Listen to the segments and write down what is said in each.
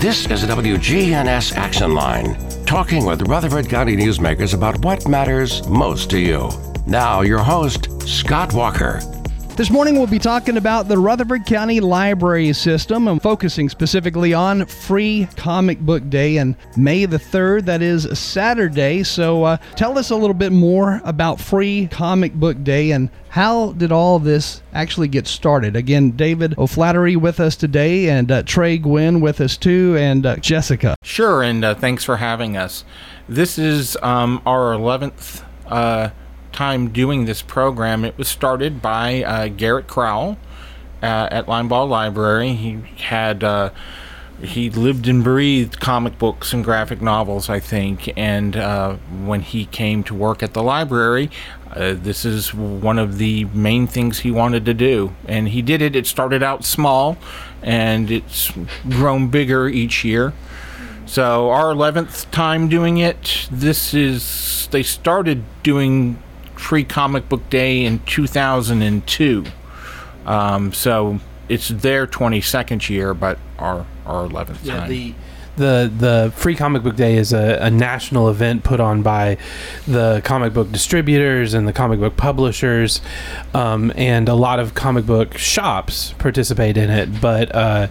This is the WGNS Action Line, talking with Rutherford County newsmakers about what matters most to you. Now, your host, Scott Walker. This morning we'll be talking about the Rutherford County Library System and focusing specifically on Free Comic Book Day and May the 3rd. That is Saturday. So tell us a little bit more about Free Comic Book Day and how did all this actually get started? Again, David O'Flaherty with us today and Trey Gwynn with us too, and Jessica. Sure, and thanks for having us. This is our 11th time doing this program. It was started by Garrett Crowell at Linebaugh Library. He lived and breathed comic books and graphic novels, I think, and when he came to work at the library, this is one of the main things he wanted to do, and he did it. It started out small, and it's grown bigger each year. So our 11th time doing it. They started doing Free Comic Book Day in 2002. So it's their 22nd year, but our 11th time. The Free Comic Book Day is a national event put on by the comic book distributors and the comic book publishers, and a lot of comic book shops participate in it, but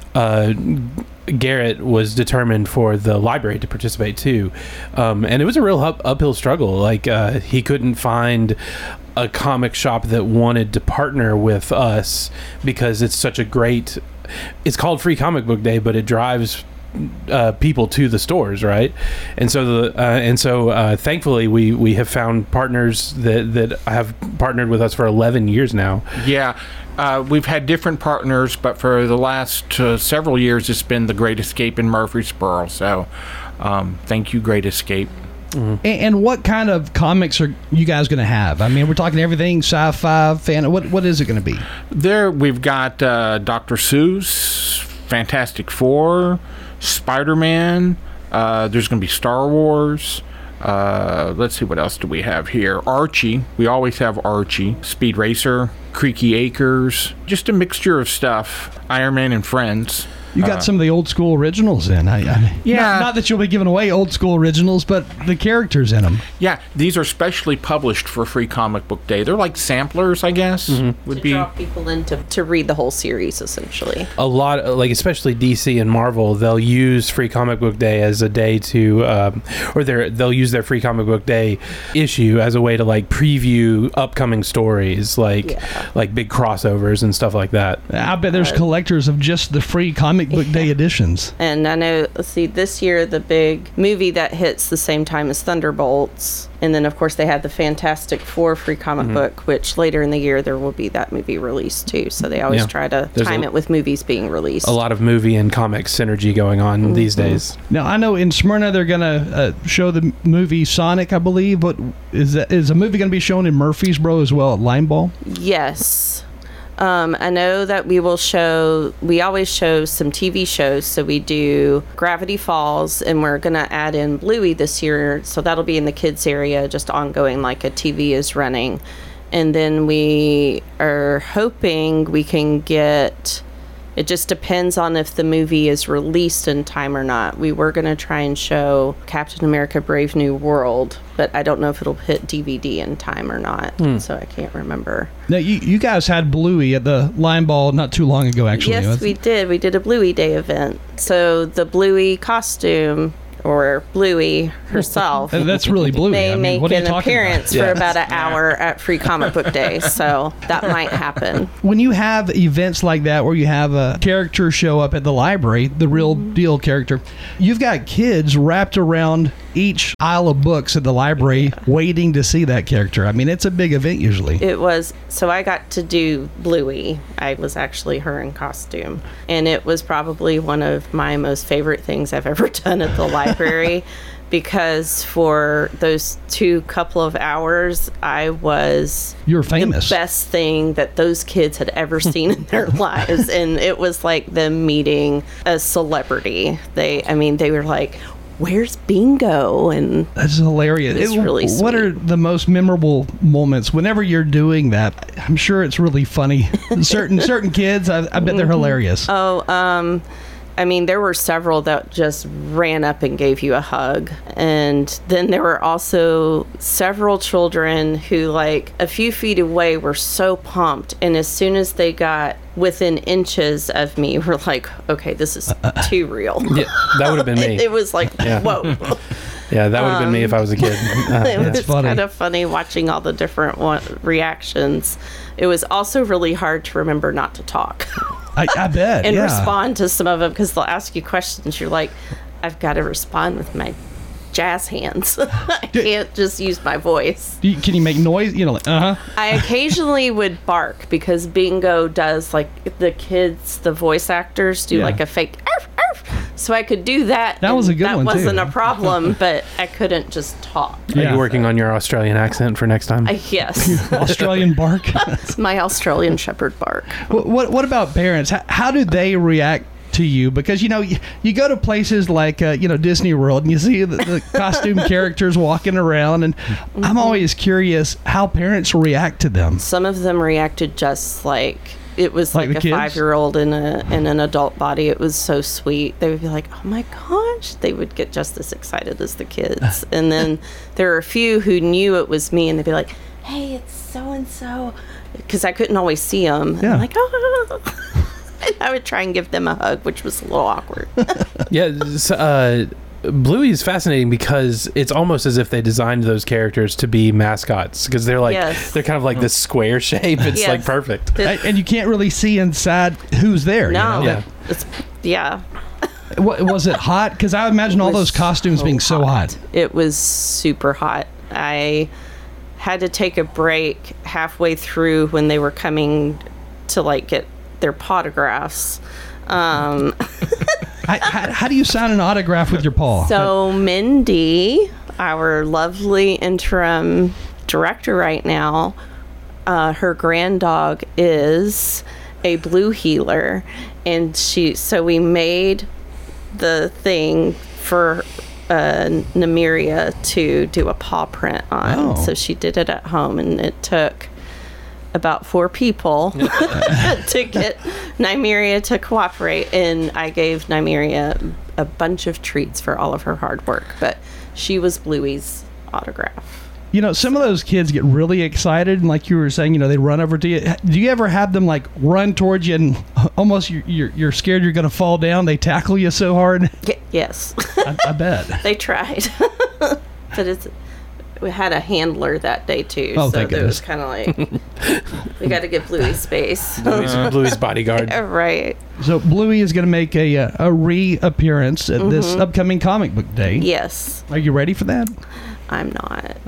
Garrett was determined for the library to participate too, and it was a real uphill struggle. Like he couldn't find a comic shop that wanted to partner with us because it's such a great. It's called Free Comic Book Day, but it drives people to the stores, right? And so thankfully we have found partners that have partnered with us for 11 years now. Yeah. We've had different partners, but for the last several years, it's been the Great Escape in Murfreesboro. So, thank you, Great Escape. Mm-hmm. And what kind of comics are you guys going to have? I mean, we're talking everything sci-fi, fan. What is it going to be? There, we've got Dr. Seuss, Fantastic Four, Spider-Man. There's going to be Star Wars. Let's see, what else do we have here? Archie. We always have Archie. Speed Racer. Creaky Acres. Just a mixture of stuff. Iron Man and Friends. You got some of the old school originals in. Yeah. Not that you'll be giving away old school originals, but the characters in them. Yeah, these are specially published for Free Comic Book Day. They're like samplers, I guess. Mm-hmm. To draw people in to read the whole series, essentially. A lot, like especially DC and Marvel, they'll use Free Comic Book Day as a day to, they'll use their Free Comic Book Day issue as a way to like preview upcoming stories, like big crossovers and stuff like that. I bet there's collectors of just the Free Comic Book Day editions. And I know, this year the big movie that hits the same time as Thunderbolts, and then of course they have the Fantastic Four Free Comic Book, which later in the year there will be that movie released too. So they always try to time it with movies being released. A lot of movie and comic synergy going on these days. Now I know in Smyrna they're gonna show the movie Sonic, I believe. But is a movie gonna be shown in Murfreesboro as well at Linebaugh? Yes. I know that we always show some TV shows. So we do Gravity Falls, and we're going to add in Bluey this year. So that'll be in the kids area, just ongoing, like a TV is running. And then we are hoping we can get, it just depends on if the movie is released in time or not. We were going to try and show Captain America Brave New World, but I don't know if it'll hit DVD in time or not. So I can't remember. Now, you guys had Bluey at the Linebaugh not too long ago, actually. Yes, we did. We did a Bluey Day event. So the Bluey costume, or Bluey herself, that's really Bluey. may make an appearance for about an hour at Free Comic Book Day, so that might happen. When you have events like that where you have a character show up at the library, the real deal character, you've got kids wrapped around each aisle of books at the library waiting to see that character. I mean, it's a big event usually. It was, so I got to do Bluey. I was actually her in costume, and it was probably one of my most favorite things I've ever done at the library. Because for those couple of hours, I was You're famous. The best thing that those kids had ever seen in their lives. And it was like them meeting a celebrity. They were like, where's Bingo? And that's hilarious. It's really sweet. What are the most memorable moments whenever you're doing that? I'm sure it's really funny. certain kids, I bet they're hilarious. I mean, there were several that just ran up and gave you a hug. And then there were also several children who, like, a few feet away were so pumped. And as soon as they got within inches of me, were like, okay, this is too real. Yeah, that would have been me. It was like, whoa. Yeah, that would have been me if I was a kid. It was funny. kind of funny watching all the different reactions. It was also really hard to remember not to talk I bet. and yeah. respond to some of them, because they'll ask you questions. You're like, I've got to respond with my jazz hands. I can't just use my voice. Can you make noise? You know, like, I occasionally would bark, because Bingo does, like, the kids, the voice actors do Yeah. like a fake arf, arf. So I could do that. That was a and good one, That too. wasn't a problem, but I couldn't just talk. Are Yeah. you working on your Australian accent for next time? Yes. Australian bark. It's my Australian Shepherd bark. What about parents? How do they react to you? Because, you know, you go to places like, Disney World, and you see the costume characters walking around, and I'm always curious how parents react to them. Some of them reacted just like it was Like like, the a kids? 5-year-old in an adult body. It was so sweet. They would be like, "Oh my gosh!" They would get just as excited as the kids. And then there are a few who knew it was me, and they'd be like, "Hey, it's so and so," because I couldn't always see them. Yeah. I'm like, "Oh." And I would try and give them a hug, which was a little awkward. Yeah, Bluey is fascinating because it's almost as if they designed those characters to be mascots, because they're like Yes. they're kind of like this square shape. It's Yes. like perfect. And you can't really see inside who's there. No, You know? Yeah. What, was it hot? Because I imagine all was those costumes being so hot. It was super hot. I had to take a break halfway through when they were coming to, like, get their autographs. How do you sign an autograph with your paw? So Mindy, our lovely interim director right now, her grand dog is a blue heeler, and so we made the thing for Nymeria to do a paw print on. Oh. So she did it at home, and it took about 4 people to get Nymeria to cooperate, and I gave Nymeria a bunch of treats for all of her hard work, but she was Bluey's autograph. You know, some of those kids get really excited, and like you were saying, you know, they run over to you. Do you ever have them like run towards you and almost you're scared you're going to fall down? They tackle you so hard. Yes. I bet. They tried. But we had a handler that day too, Oh, so thank it was goodness. kind of like we got to give Bluey space. Bluey's bodyguard. Right. So Bluey is going to make a reappearance at this upcoming comic book day. Yes, Are you ready for that? I'm not.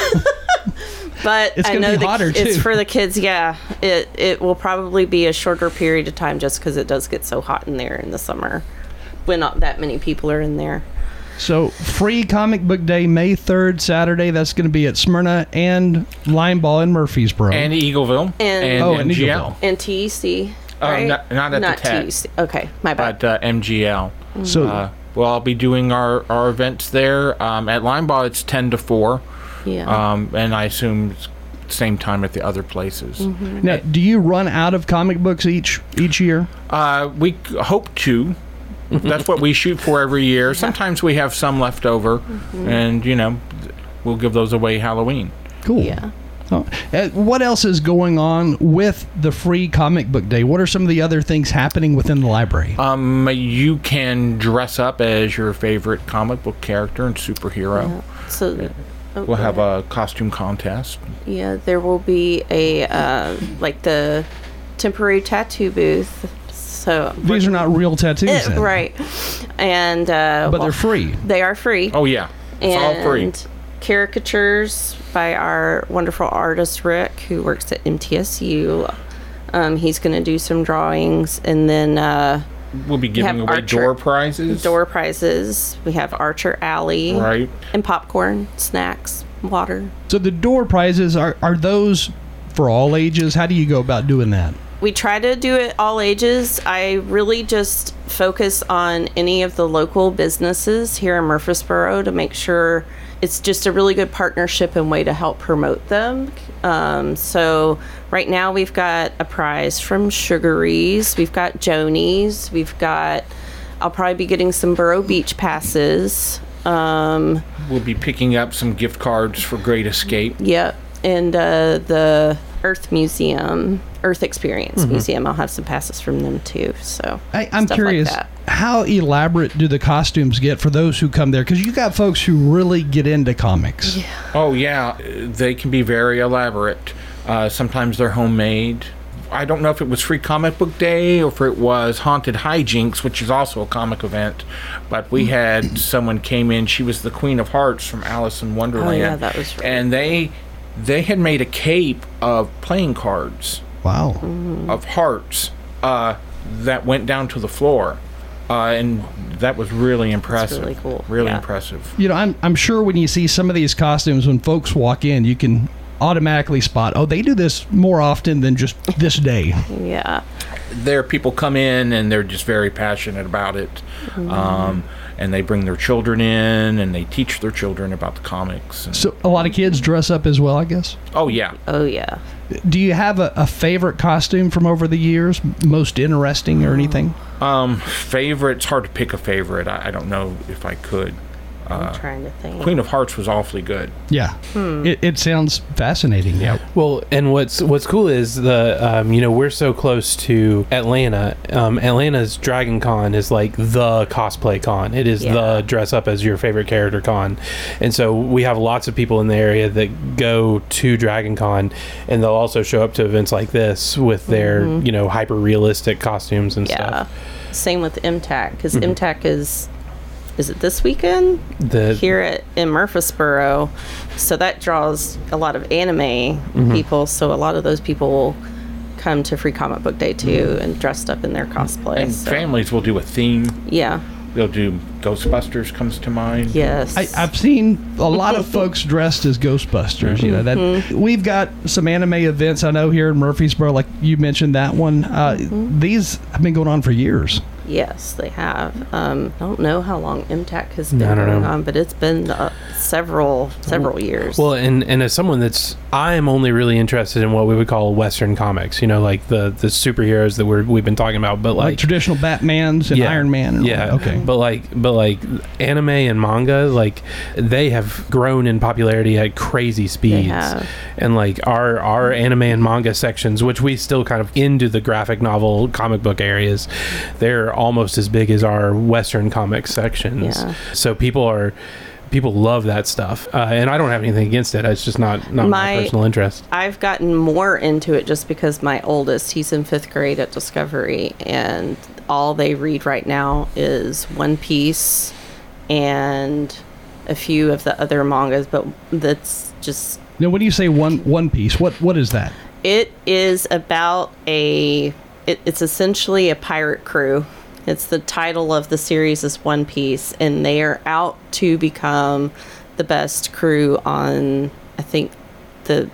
But It's I gonna know be hotter, it's too. for the kids. Yeah, it will probably be a shorter period of time just because it does get so hot in there in the summer when not that many people are in there. So free comic book day, May 3rd, Saturday. That's going to be at Smyrna and Limeball in Murfreesboro. And Eagleville. And- Oh, and MGL. Eagleville. And TEC, right? not at the TED. TEC. Okay, my bad. But MGL. so Well, I'll be doing our events there. At Limeball, it's 10 to 4. Yeah. And I assume it's same time at the other places. now, do you run out of comic books each year? We hope to. That's what we shoot for every year. Sometimes we have some left over, and, we'll give those away Halloween. Cool. Yeah. Oh, what else is going on with the free comic book day? What are some of the other things happening within the library? You can dress up as your favorite comic book character and superhero. So We'll have a costume contest. yeah, there will be a like the temporary tattoo booth. So These are not real tattoos, then. right, and But they're free. They are free. Oh, yeah. It's all free. And caricatures by our wonderful artist Rick, who works at MTSU. He's going to do some drawings, and then We'll be giving have away Archer- door prizes. door prizes. We have Archer Alley, Right. and popcorn, snacks, water. So the door prizes, are those for all ages? How do you go about doing that? We try to do it all ages. I really just focus on any of the local businesses here in Murfreesboro to make sure it's just a really good partnership and way to help promote them. So right now we've got a prize from Sugaries, we've got Jonies, we've got I'll probably be getting some Burrow Beach passes. We'll be picking up some gift cards for Great Escape. Yep. And the Earth Experience Museum, I'll have some passes from them too. So I'm stuff curious, like that. how elaborate do the costumes get for those who come there? Because you got folks who really get into comics. Oh, yeah. They can be very elaborate. Sometimes they're homemade. I don't know if it was Free Comic Book Day or if it was Haunted Hijinks, which is also a comic event. But we had someone came in. She was the Queen of Hearts from Alice in Wonderland. Oh, yeah, that was really And they had made a cape of playing cards Wow. of hearts that went down to the floor. And that was really impressive. really cool. Really Yeah. impressive. You know, I'm sure when you see some of these costumes, when folks walk in, you can automatically spot, oh, they do this more often than just this day. Yeah. There, people come in and they're just very passionate about it. And they bring their children in and they teach their children about the comics. And, So a lot of kids dress up as well, I guess. oh, yeah. Oh, yeah. Do you have a favorite costume from over the years? Most interesting or anything? Favorite, it's hard to pick a favorite. I don't know if I could. I'm trying to think. Queen of Hearts was awfully good. Yeah. It sounds fascinating. Yeah. Well, and what's cool is the we're so close to Atlanta. Atlanta's Dragon Con is like the cosplay con. It is Yeah. the dress up as your favorite character con, and so we have lots of people in the area that go to Dragon Con, and they'll also show up to events like this with their hyper realistic costumes and Yeah. stuff. Same with MTAC, because MTAC is it this weekend? Here in Murfreesboro. So that draws a lot of anime people. So a lot of those people will come to Free Comic Book Day too and dressed up in their cosplay. And so, families will do a theme. yeah. They'll do Ghostbusters comes to mind. Yes. I've seen a lot of folks dressed as Ghostbusters. You know that we've got some anime events I know here in Murfreesboro, like you mentioned that one. These have been going on for years. Yes, they have. I don't know how long MTAC has been I don't going know. on, but it's been several years. Well, and as someone I am only really interested in what we would call Western comics, like the superheroes that we've been talking about, but Like like traditional Batmans and Iron Man. And yeah. all that. Okay. But like anime and manga, like they have grown in popularity at crazy speeds. have. And like our anime and manga sections, which we still kind of into the graphic novel comic book areas, they're almost as big as our Western comic sections. Yeah. So people love that stuff, and I don't have anything against it. It's just not my personal interest. I've gotten more into it just because my oldest, he's in 5th grade at Discovery, and all they read right now is One Piece and a few of the other mangas, but that's just... Now, when you say One Piece, what is that? It is about it's essentially a pirate crew. It's the title of the series is One Piece, and they are out to become the best crew on, I think, the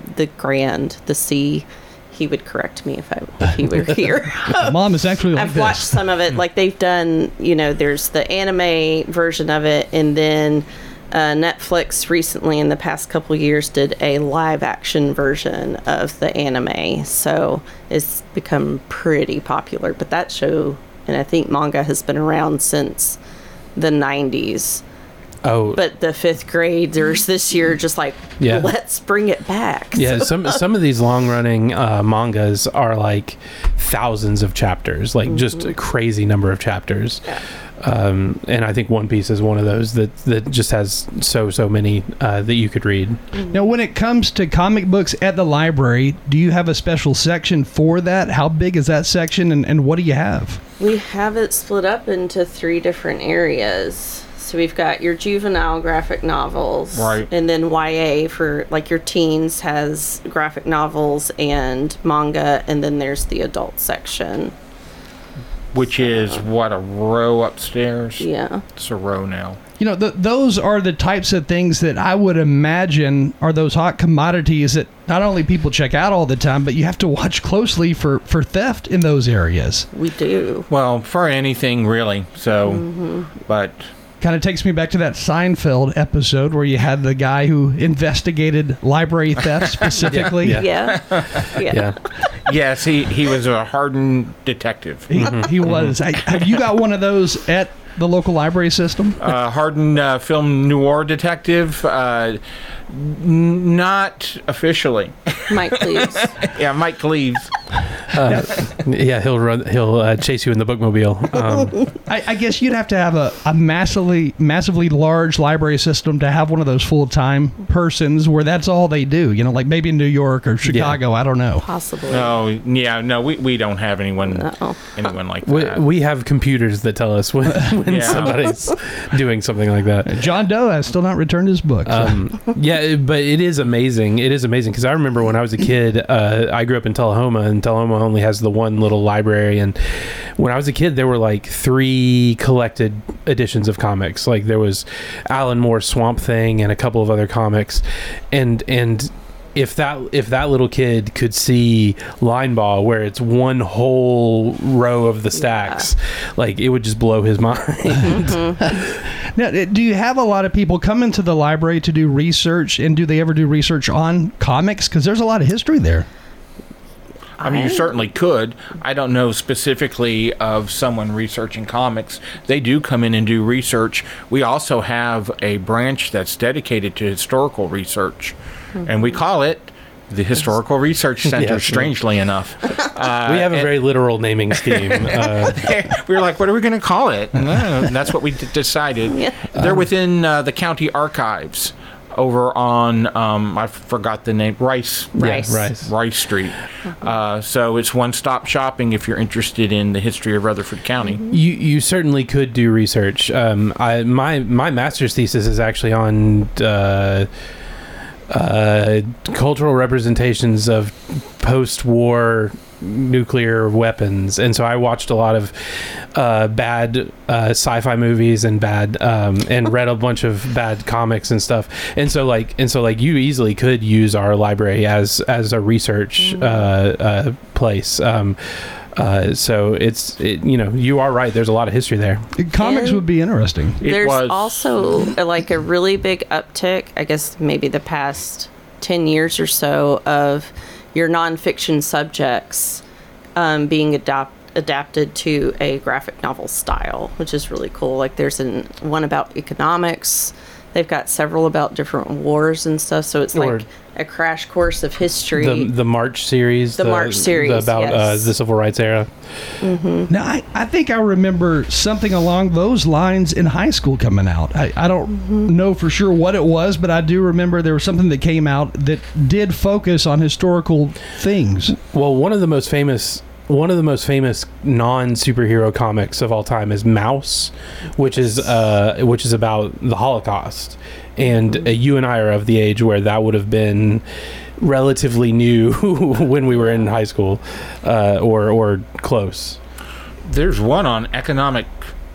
sea. He would correct me if he were here. Mom is actually like I've this. watched some of it. Like they've done, there's the anime version of it, and then Netflix recently, in the past couple years, did a live action version of the anime. So it's become pretty popular. But that show, and I think manga has been around since the 90s. Oh, But the 5th graders this year just like, Yeah. let's bring it back. yeah. Some of these long running mangas are like thousands of chapters, like just a crazy number of chapters. Yeah. And I think One Piece is one of those that just has so many that you could read. Now, when it comes to comic books at the library, do you have a special section for that? How big is that section, and what do you have? We have it split up into 3 different areas. So we've got your juvenile graphic novels. Right. And then YA for like your teens has graphic novels and manga, and then there's the adult section. Which is, what, a row upstairs? Yeah. It's a row now. Those are the types of things that I would imagine are those hot commodities that not only people check out all the time, but you have to watch closely for theft in those areas. We do. Well, for anything, really. So, but... Kind of takes me back to that Seinfeld episode where you had the guy who investigated library theft specifically. Yeah. Yeah. Yeah. Yes, he was a hardened detective. He was. Have you got one of those at the local library system? Hardened film noir detective. Not officially. Mike Cleaves. Yeah, Mike Cleaves. Yeah, he'll chase you in the bookmobile. I guess you'd have to have a massively large library system to have one of those full-time persons where that's all they do. You know, like maybe in New York or Chicago. I don't know. Possibly. No, we don't have anyone like that. We have computers that tell us when somebody's doing something like that. John Doe has still not returned his book. So. But it is amazing. It is amazing because I remember when I was a kid, I grew up in Tullahoma, and Tullahoma only has the one little library. And when I was a kid, there were like 3 collected editions of comics. Like there was Alan Moore's Swamp Thing and a couple of other comics, and if that little kid could see Lineball, where it's one whole row of the stacks, like it would just blow his mind. Now, do you have a lot of people come into the library to do research, and do they ever do research on comics? Because there's a lot of history there. I mean, you certainly could. I don't know specifically of someone researching comics. They do come in and do research. We also have a branch that's dedicated to historical research, and we call it the Historical Research Center, strangely enough. We have a very literal naming scheme. We were like, what are we going to call it? And that's what we decided. Yeah. They're within the county archives over on, I forgot the name, Rice Street. So it's one-stop shopping if you're interested in the history of Rutherford County. You certainly could do research. My master's thesis is actually on cultural representations of post-war nuclear weapons, and so I watched a lot of bad sci-fi movies and and read a bunch of bad comics and stuff, and so you easily could use our library as a research place. So you are right. There's a lot of history there. Comics would be interesting. There's also like a really big uptick, I guess maybe the past 10 years or so, of your nonfiction subjects being adapted to a graphic novel style, which is really cool. Like there's one about economics. They've got several about different wars and stuff. So it's like a crash course of history. The March series. March series about the Civil Rights era. Mm-hmm. Now, I think I remember something along those lines in high school coming out. I don't know for sure what it was, but I do remember there was something that came out that did focus on historical things. Well, one of the most famous non-superhero comics of all time is Mouse, which is about the Holocaust, and you and I are of the age where that would have been relatively new when we were in high school, or close. There's one on economics,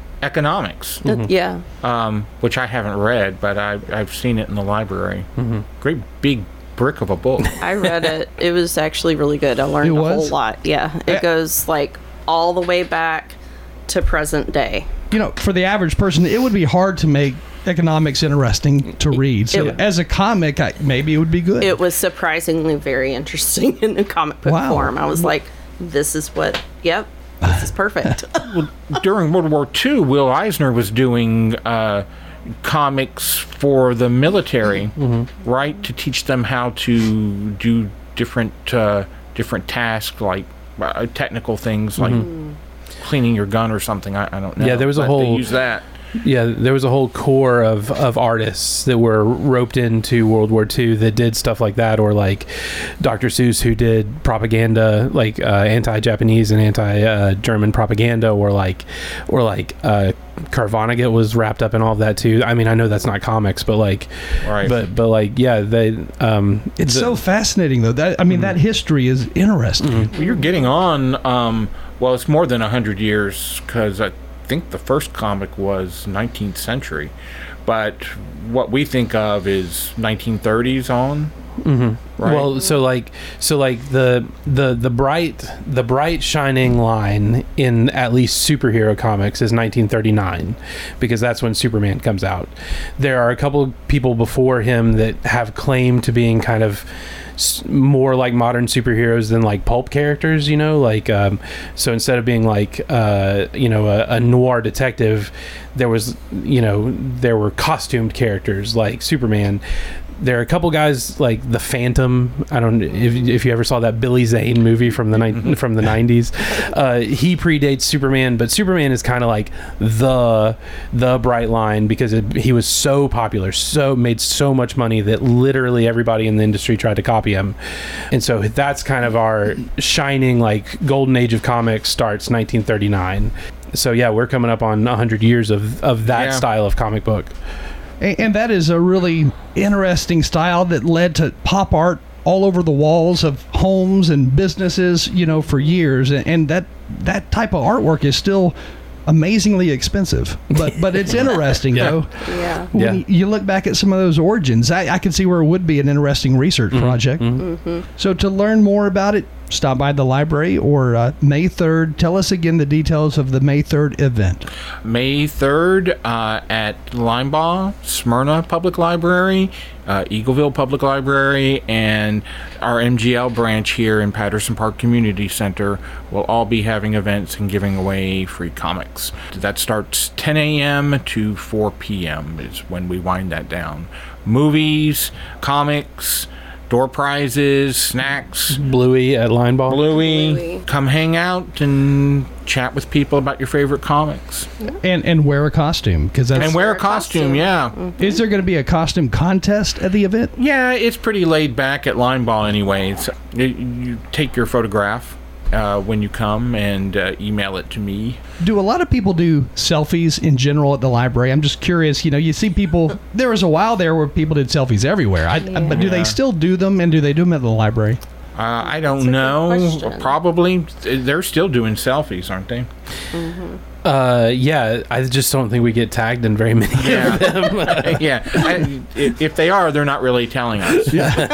which I haven't read, but I've seen it in the library. Great big brick of a book. I read it. It was actually really good. I learned a whole lot. Yeah. It goes like all the way back to present day. You know, for the average person, it would be hard to make economics interesting to read. So as a comic, maybe it would be good. It was surprisingly very interesting in the comic book form. I was like, this is this is perfect. Well, during World War II, Will Eisner was doing comics for the military, right, to teach them how to do different tasks, like technical things, like cleaning your gun or something. I don't know. Yeah, there was they use that. Yeah, there was a whole core of artists that were roped into World War II that did stuff like that, or like Dr. Seuss, who did propaganda, like anti-Japanese and anti-German propaganda, or like Carvonnegut was wrapped up in all of that too. I mean, I know that's not comics, but like, right. but like, yeah, they. It's so fascinating though. That history is interesting. Well, you're getting on. Well, it's more than 100 years, because I think the first comic was 19th century, but what we think of is 1930s on. Right? Well, so like the bright shining line in at least superhero comics is 1939, because that's when Superman comes out. There are a couple of people before him that have claim to being kind of more like modern superheroes than like pulp characters, like so instead of being like a noir detective, there were costumed characters like Superman. There are a couple guys like the Phantom. I don't know if you ever saw that Billy Zane movie from the 90s. He predates Superman, but Superman is kind of like the bright line because he was so popular, made so much money that literally everybody in the industry tried to copy him. And so that's kind of our shining like golden age of comics starts 1939. So yeah, we're coming up on 100 years of that style of comic book. And that is a really interesting style that led to pop art all over the walls of homes and businesses, for years. And that type of artwork is still amazingly expensive, but it's interesting though. Yeah. When you look back at some of those origins, I can see where it would be an interesting research project. So to learn more about it, stop by the library or May 3rd. Tell us again the details of the May 3rd event. May 3rd at Linebaugh, Smyrna Public Library, Eagleville Public Library, and our MGL branch here in Patterson Park Community Center will all be having events and giving away free comics. That starts 10 a.m. to 4 p.m. is when we wind that down. Movies, comics, door prizes, snacks. Bluey at Linebaugh. Bluey. Come hang out and chat with people about your favorite comics. And wear a costume. And wear a costume, yeah. Is there going to be a costume contest at the event? Yeah, it's pretty laid back at Linebaugh anyways. You take your photograph when you come and email it to me. Do a lot of people do selfies in general at the library? I'm just curious. You see people. There was a while there where people did selfies everywhere. But do they still do them, and do they do them at the library? I don't know. Probably. They're still doing selfies, aren't they? Yeah, I just don't think we get tagged in very many of them. Yeah. If they are, they're not really telling us.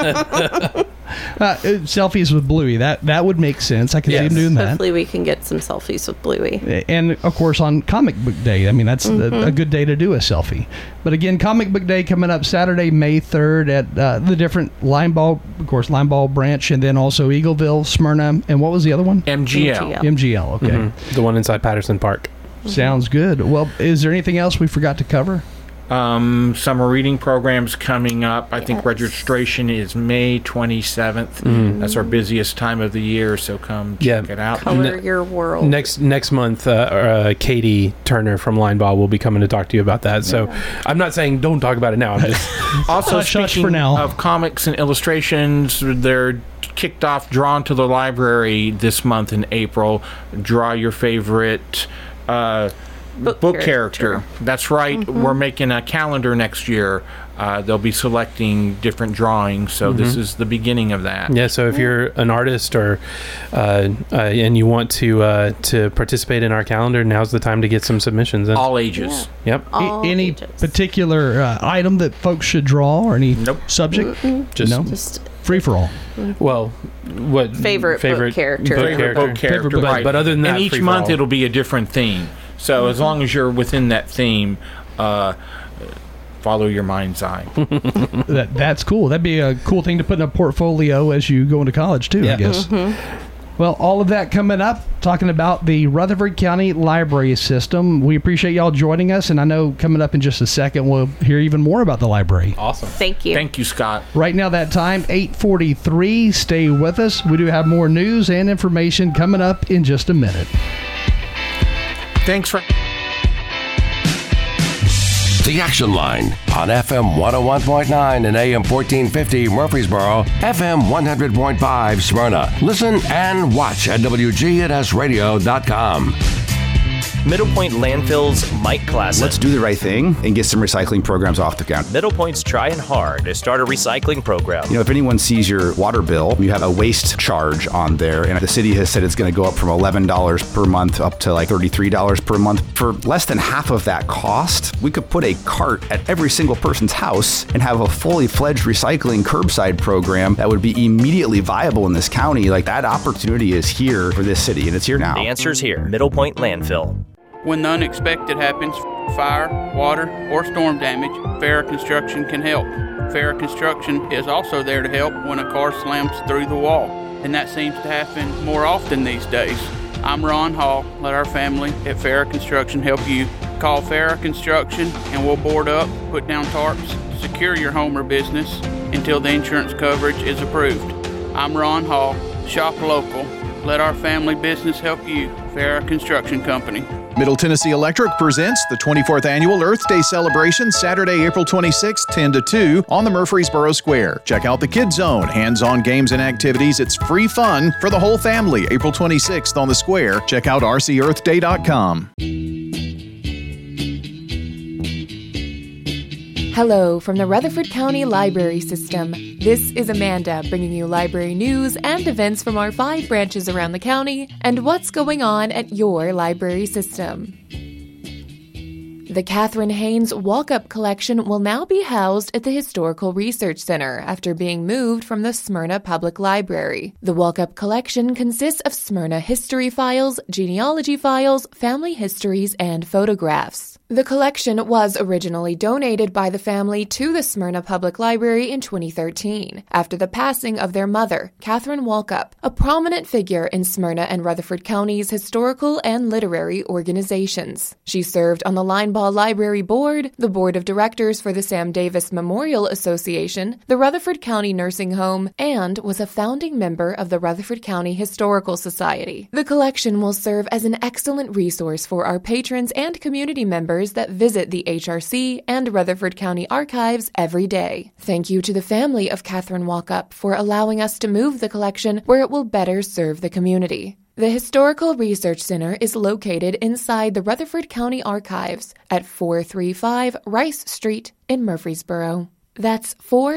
Selfies with Bluey. That would make sense. I can see him doing that. Hopefully we can get some selfies with Bluey. And, of course, on Comic Book Day. I mean, that's a good day to do a selfie. But, again, Comic Book Day coming up Saturday, May 3rd at the different Linebaugh branch, and then also Eagleville, Smyrna, and what was the other one? MGL, okay. The one inside Patterson Park. Sounds good. Well, is there anything else we forgot to cover? Summer reading programs coming up. I think registration is May 27th. That's our busiest time of the year, so come check it out. Color your world. Next month, Katie Turner from Linebaugh will be coming to talk to you about that. So I'm not saying don't talk about it now. I'm just also speaking of comics and illustrations, they're kicked off Drawn to the Library this month in April. Draw your favorite book character. That's right. We're making a calendar next year. They'll be selecting different drawings, so this is the beginning of that. Yeah, so if you're an artist or and you want to participate in our calendar, now's the time to get some submissions in. All ages. Yep. Any particular item that folks should draw or any subject? Just free for all. Well, what favorite book character. Right. But other than that, and each month it'll be a different theme. So as long as you're within that theme, follow your mind's eye. That's cool. That'd be a cool thing to put in a portfolio as you go into college too, I guess. Well, all of that coming up, talking about the Rutherford County Library System. We appreciate y'all joining us, and I know coming up in just a second we'll hear even more about the library. Awesome. Thank you. Thank you, Scott. Right now, that time, 8:43. Stay with us. We do have more news and information coming up in just a minute. Thanks for... The Action Line on FM 101.9 and AM 1450 Murfreesboro, FM 100.5 Smyrna. Listen and watch at WGNSradio.com. Middle Point Landfill's Mike Klassen. Let's do the right thing and get some recycling programs off the ground. Middle Point's trying hard to start a recycling program. If anyone sees your water bill, you have a waste charge on there, and the city has said it's going to go up from $11 per month up to like $33 per month. For less than half of that cost, we could put a cart at every single person's house and have a fully fledged recycling curbside program that would be immediately viable in this county. Like, that opportunity is here for this city, and it's here now. The answer's here. Middle Point Landfill. When the unexpected happens, fire, water, or storm damage, Farrah Construction can help. Farrah Construction is also there to help when a car slams through the wall, and that seems to happen more often these days. I'm Ron Hall. Let our family at Farrah Construction help you. Call Farrah Construction and we'll board up, put down tarps, secure your home or business until the insurance coverage is approved. I'm Ron Hall. Shop local. Let our family business help you. Farrah Construction Company. Middle Tennessee Electric presents the 24th Annual Earth Day Celebration Saturday, April 26, 10 to 2 on the Murfreesboro Square. Check out the Kids Zone, hands-on games and activities. It's free fun for the whole family. April 26th on the Square. Check out rcearthday.com. Hello from the Rutherford County Library System. This is Amanda bringing you library news and events from our 5 branches around the county and what's going on at your library system. The Catherine Haynes Walkup Collection will now be housed at the Historical Research Center after being moved from the Smyrna Public Library. The Walkup Collection consists of Smyrna history files, genealogy files, family histories, and photographs. The collection was originally donated by the family to the Smyrna Public Library in 2013, after the passing of their mother, Catherine Walkup, a prominent figure in Smyrna and Rutherford County's historical and literary organizations. She served on the Linebaugh Library Board, the Board of Directors for the Sam Davis Memorial Association, the Rutherford County Nursing Home, and was a founding member of the Rutherford County Historical Society. The collection will serve as an excellent resource for our patrons and community members that visit the HRC and Rutherford County Archives every day. Thank you to the family of Catherine Walkup for allowing us to move the collection where it will better serve the community. The Historical Research Center is located inside the Rutherford County Archives at 435 Rice Street in Murfreesboro. That's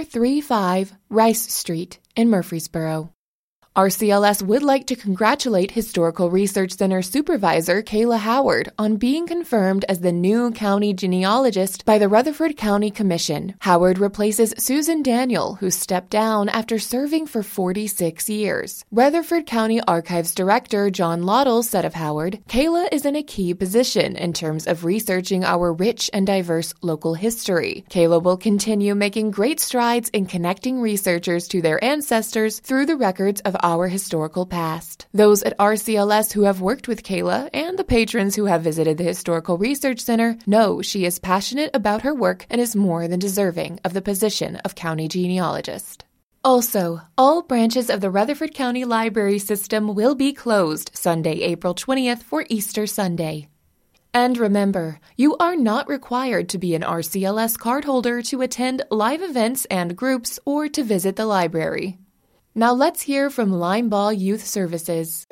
435 Rice Street in Murfreesboro. RCLS would like to congratulate Historical Research Center Supervisor Kayla Howard on being confirmed as the new county genealogist by the Rutherford County Commission. Howard replaces Susan Daniel, who stepped down after serving for 46 years. Rutherford County Archives Director John Lottle said of Howard, "Kayla is in a key position in terms of researching our rich and diverse local history. Kayla will continue making great strides in connecting researchers to their ancestors through the records of our historical past." Those at RCLS who have worked with Kayla and the patrons who have visited the Historical Research Center know she is passionate about her work and is more than deserving of the position of county genealogist. Also, all branches of the Rutherford County Library System will be closed Sunday, April 20th for Easter Sunday. And remember, you are not required to be an RCLS cardholder to attend live events and groups or to visit the library. Now let's hear from Linebaugh Youth Services.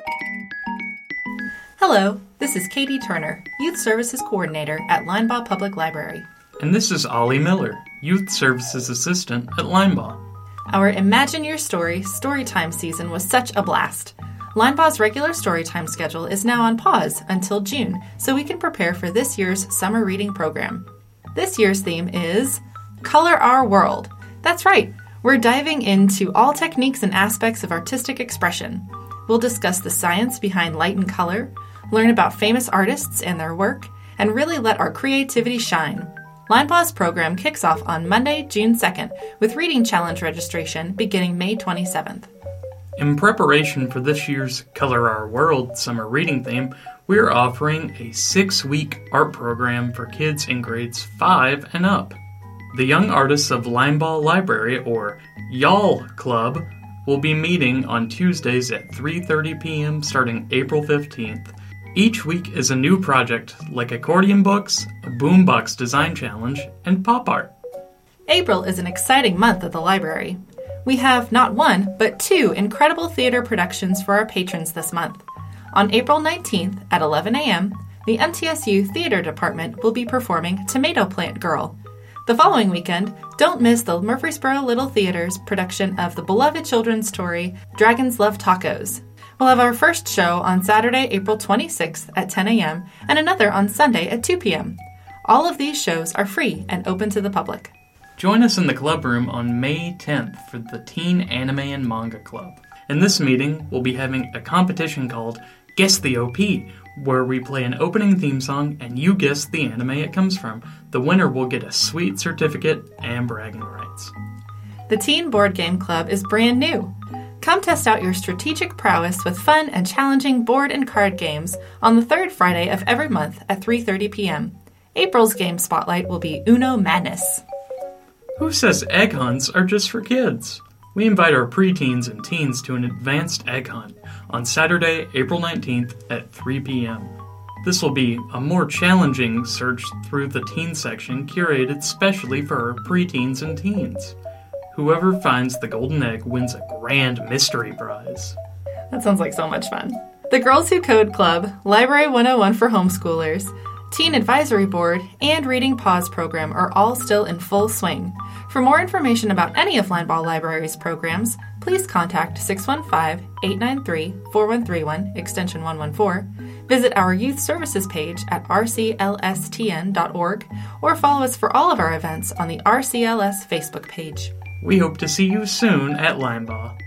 Hello, this is Katie Turner, Youth Services Coordinator at Linebaugh Public Library. And this is Ollie Miller, Youth Services Assistant at Linebaugh. Our Imagine Your Story Storytime season was such a blast. Linebaugh's regular Storytime schedule is now on pause until June, so we can prepare for this year's summer reading program. This year's theme is Color Our World. That's right. We're diving into all techniques and aspects of artistic expression. We'll discuss the science behind light and color, learn about famous artists and their work, and really let our creativity shine. Linebaugh's program kicks off on Monday, June 2nd, with Reading Challenge registration beginning May 27th. In preparation for this year's Color Our World summer reading theme, we're offering a 6-week art program for kids in grades 5 and up. The Young Artists of Linebaugh Library, or YALL Club, will be meeting on Tuesdays at 3:30 p.m. starting April 15th. Each week is a new project, like accordion books, a boombox design challenge, and pop art. April is an exciting month at the library. We have not one, but 2 incredible theater productions for our patrons this month. On April 19th at 11 a.m., the MTSU Theater Department will be performing Tomato Plant Girl. The following weekend, don't miss the Murfreesboro Little Theater's production of the beloved children's story, Dragons Love Tacos. We'll have our first show on Saturday, April 26th at 10 a.m. and another on Sunday at 2 p.m. All of these shows are free and open to the public. Join us in the club room on May 10th for the Teen Anime and Manga Club. In this meeting, we'll be having a competition called Guess the OP, where we play an opening theme song and you guess the anime it comes from. The winner will get a sweet certificate and bragging rights. The Teen Board Game Club is brand new. Come test out your strategic prowess with fun and challenging board and card games on the third Friday of every month at 3:30 p.m. April's game spotlight will be Uno Madness. Who says egg hunts are just for kids? We invite our preteens and teens to an advanced egg hunt on Saturday, April 19th at 3 p.m. This will be a more challenging search through the teen section curated specially for our preteens and teens. Whoever finds the golden egg wins a grand mystery prize. That sounds like so much fun. The Girls Who Code Club, Library 101 for homeschoolers, Teen Advisory Board, and Reading Pause program are all still in full swing. For more information about any of Linebaugh Library's programs, please contact 615-893-4131, extension 114, visit our youth services page at rclstn.org, or follow us for all of our events on the RCLS Facebook page. We hope to see you soon at Linebaugh.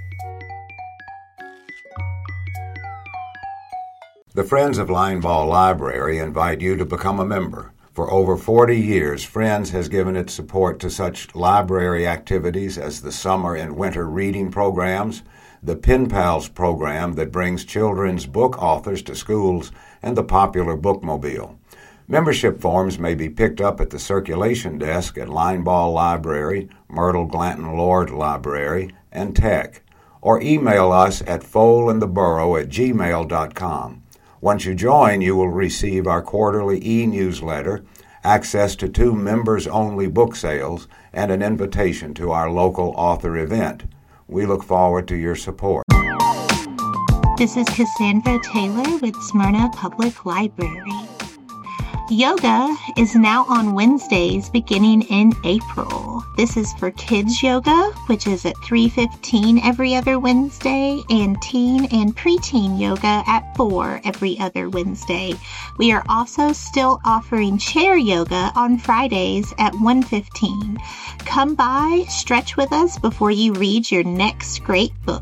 The Friends of Linebaugh Library invite you to become a member. For over 40 years, Friends has given its support to such library activities as the summer and winter reading programs, the Pen Pals program that brings children's book authors to schools, and the popular Bookmobile. Membership forms may be picked up at the circulation desk at Linebaugh Library, Myrtle Glanton Lord Library, and Tech, or email us at foalandtheborough@gmail.com. Once you join, you will receive our quarterly e-newsletter, access to 2 members-only book sales, and an invitation to our local author event. We look forward to your support. This is Cassandra Taylor with Smyrna Public Library. Yoga is now on Wednesdays beginning in April. This is for kids yoga, which is at 3:15 every other Wednesday, and teen and preteen yoga at 4 every other Wednesday. We are also still offering chair yoga on Fridays at 1:15. Come by, stretch with us before you read your next great book.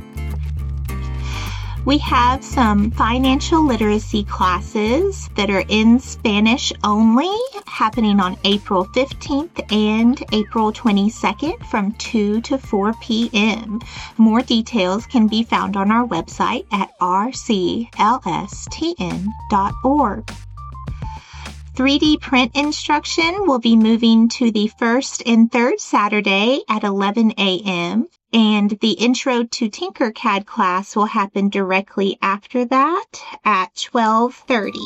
We have some financial literacy classes that are in Spanish only, happening on April 15th and April 22nd from 2 to 4 p.m. More details can be found on our website at rclstn.org. 3D print instruction will be moving to the first and third Saturday at 11 a.m., and the Intro to Tinkercad class will happen directly after that at 12:30.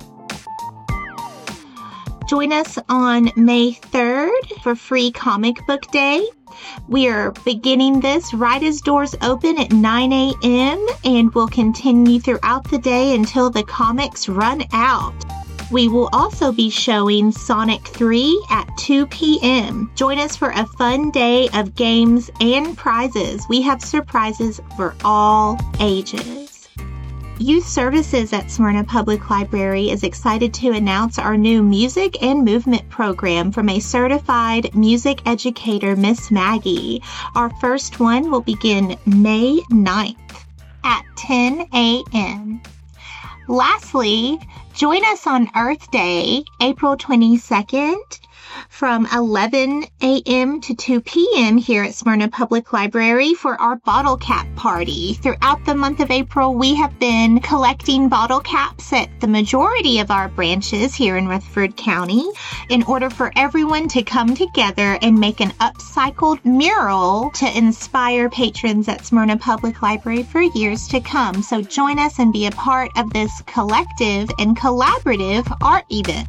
Join us on May 3rd for Free Comic Book Day. We are beginning this right as doors open at 9 a.m. and will continue throughout the day until the comics run out. We will also be showing Sonic 3 at 2 p.m. Join us for a fun day of games and prizes. We have surprises for all ages. Youth Services at Smyrna Public Library is excited to announce our new music and movement program from a certified music educator, Miss Maggie. Our first one will begin May 9th at 10 a.m. Lastly, join us on Earth Day, April 22nd, from 11 a.m. to 2 p.m. here at Smyrna Public Library for our bottle cap party. Throughout the month of April, we have been collecting bottle caps at the majority of our branches here in Rutherford County in order for everyone to come together and make an upcycled mural to inspire patrons at Smyrna Public Library for years to come. So join us and be a part of this collective and collaborative art event.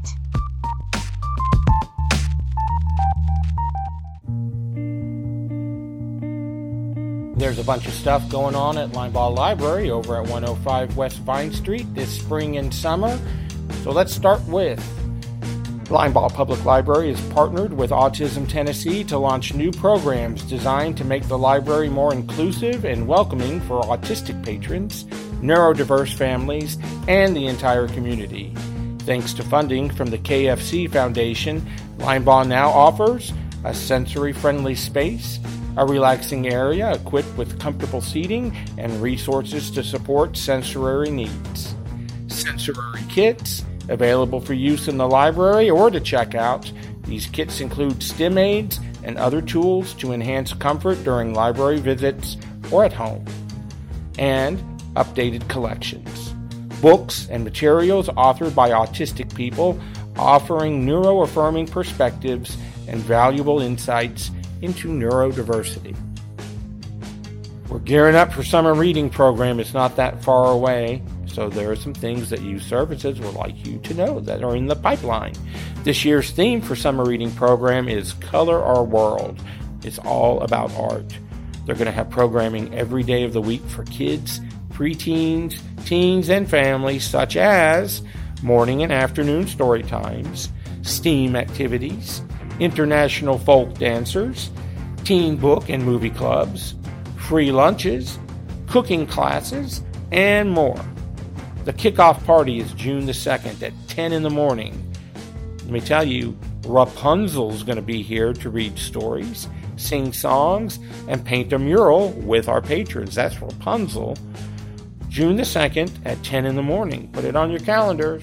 There's a bunch of stuff going on at Linebaugh Library over at 105 West Vine Street this spring and summer. So let's start with Linebaugh Public Library is partnered with Autism Tennessee to launch new programs designed to make the library more inclusive and welcoming for autistic patrons, neurodiverse families, and the entire community. Thanks to funding from the KFC Foundation, Linebaugh now offers a sensory-friendly space, a relaxing area equipped with comfortable seating and resources to support sensory needs. sensory kits available for use in the library or to check out. These kits include stim aids and other tools to enhance comfort during library visits or at home. And updated collections. Books and materials authored by autistic people offering neuro-affirming perspectives and valuable insights into neurodiversity. We're gearing up for summer reading program. It's not that far away, so there are some things that youth services would like you to know that are in the pipeline. This year's theme for summer reading program is Color Our World. It's all about art. They're going to have programming every day of the week for kids, preteens, teens, and families, such as morning and afternoon story times, STEAM activities, international folk dancers, teen book and movie clubs, free lunches, cooking classes, and more. The kickoff party is June the 2nd at 10 in the morning. Let me tell you, Rapunzel's going to be here to read stories, sing songs, and paint a mural with our patrons. That's Rapunzel. June the 2nd at 10 in the morning. Put it on your calendars.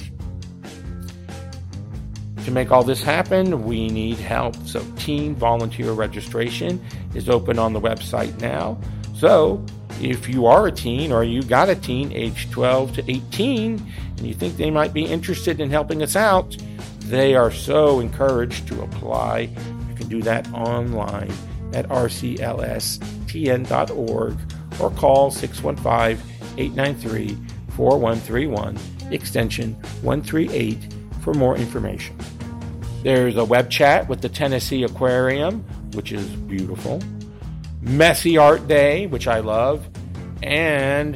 To make all this happen, we need help. So teen volunteer registration is open on the website now. So if you are a teen or you got a teen age 12 to 18 and you think they might be interested in helping us out, they are so encouraged to apply. You can do that online at rclstn.org or call 615-893-4131, extension 138 for more information. There's a web chat with the Tennessee Aquarium, which is beautiful. Messy Art Day, which I love. And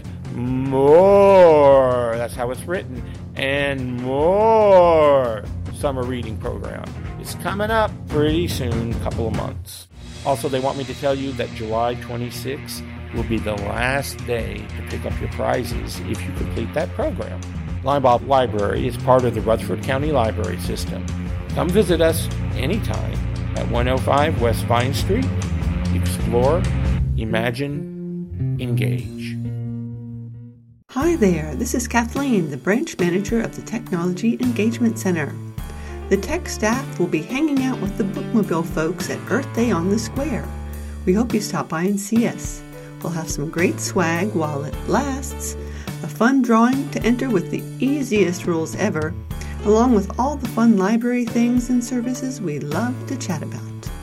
more. That's how it's written. And more summer reading program. It's coming up pretty soon, a couple of months. Also, they want me to tell you that July 26th will be the last day to pick up your prizes if you complete that program. Linebaugh Library is part of the Rutherford County Library System. Come visit us anytime at 105 West Vine Street. Explore, imagine, engage. Hi there, this is Kathleen, the branch manager of the Technology Engagement Center. The tech staff will be hanging out with the Bookmobile folks at Earth Day on the Square. We hope you stop by and see us. We'll have some great swag while it lasts, a fun drawing to enter with the easiest rules ever, along with all the fun library things and services we love to chat about.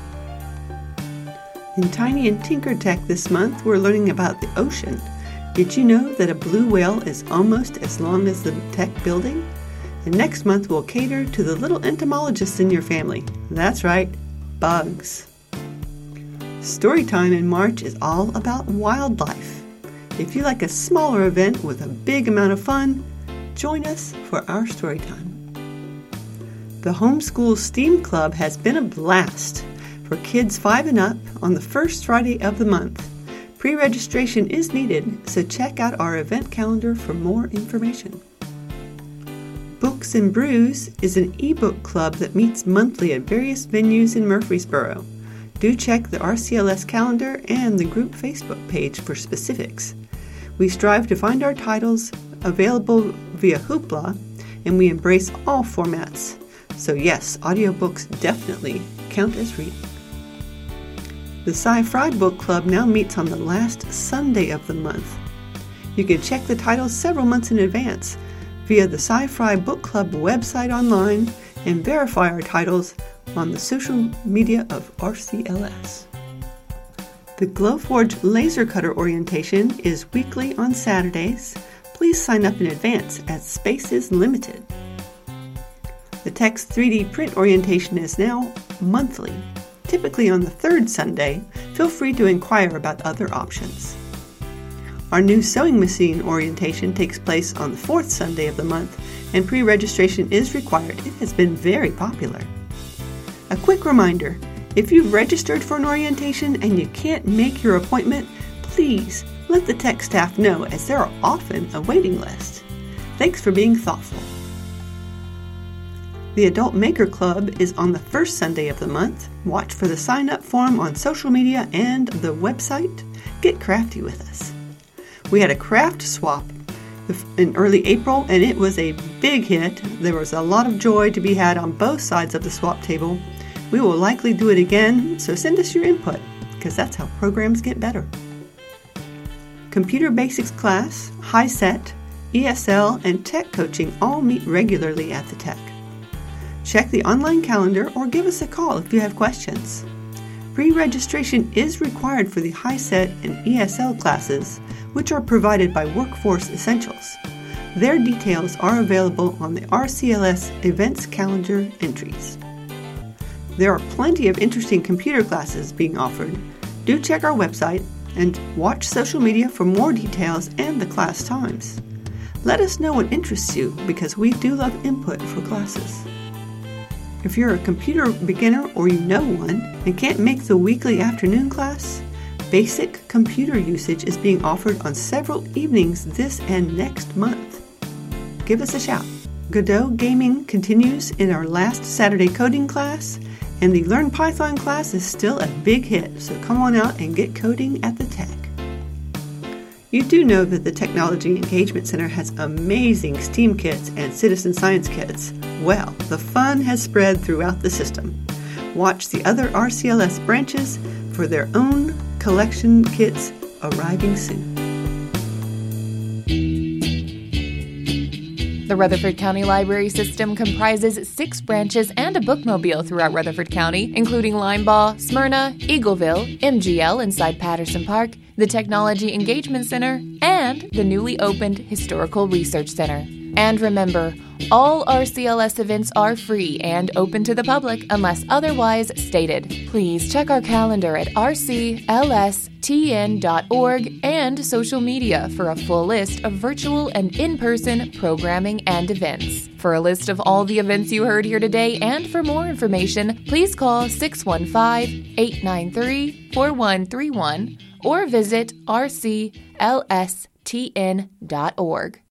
In Tiny and Tinker Tech this month, we're learning about the ocean. Did you know that a blue whale is almost as long as the tech building? And next month we'll cater to the little entomologists in your family. That's right, bugs. Storytime in March is all about wildlife. If you like a smaller event with a big amount of fun, join us for our Storytime. The Homeschool STEAM Club has been a blast for kids 5 and up on the first Friday of the month. Pre-registration is needed, so check out our event calendar for more information. Books and Brews is an ebook club that meets monthly at various venues in Murfreesboro. Do check the RCLS calendar and the group Facebook page for specifics. We strive to find our titles available via Hoopla, and we embrace all formats. So yes, audiobooks definitely count as reading. The Sci-Fi Book Club now meets on the last Sunday of the month. You can check the titles several months in advance via the Sci-Fi Book Club website online and verify our titles on the social media of RCLS. The Glowforge Laser Cutter orientation is weekly on Saturdays. Please sign up in advance as space is limited. The Text 3D print orientation is now monthly, typically on the third Sunday. Feel free to inquire about other options. Our new sewing machine orientation takes place on the fourth Sunday of the month, and pre-registration is required. It has been very popular. A quick reminder, if you've registered for an orientation and you can't make your appointment, please let the tech staff know, as there are often a waiting list. Thanks for being thoughtful. The Adult Maker Club is on the first Sunday of the month. Watch for the sign-up form on social media and the website. Get crafty with us. We had a craft swap in early April, and it was a big hit. There was a lot of joy to be had on both sides of the swap table. We will likely do it again, so send us your input, because that's how programs get better. Computer Basics class, HiSET, ESL, and Tech Coaching all meet regularly at the Tech. Check the online calendar or give us a call if you have questions. Pre-registration is required for the HiSET and ESL classes, which are provided by Workforce Essentials. Their details are available on the RCLS events calendar entries. There are plenty of interesting computer classes being offered. Do check our website and watch social media for more details and the class times. Let us know what interests you, because we do love input for classes. If you're a computer beginner or you know one and can't make the weekly afternoon class, basic computer usage is being offered on several evenings this and next month. Give us a shout. Godot Gaming continues in our last Saturday coding class, and the Learn Python class is still a big hit, so come on out and get coding at the Tech. You do know that the Technology Engagement Center has amazing STEAM kits and citizen science kits. Well, the fun has spread throughout the system. Watch the other RCLS branches for their own collection kits arriving soon. The Rutherford County Library System comprises 6 branches and a bookmobile throughout Rutherford County, including Linebaugh, Smyrna, Eagleville, MGL inside Patterson Park, the Technology Engagement Center, and the newly opened Historical Research Center. And remember, all RCLS events are free and open to the public unless otherwise stated. Please check our calendar at rclstn.org and social media for a full list of virtual and in-person programming and events. For a list of all the events you heard here today and for more information, please call 615-893-4131 or visit rclstn.org.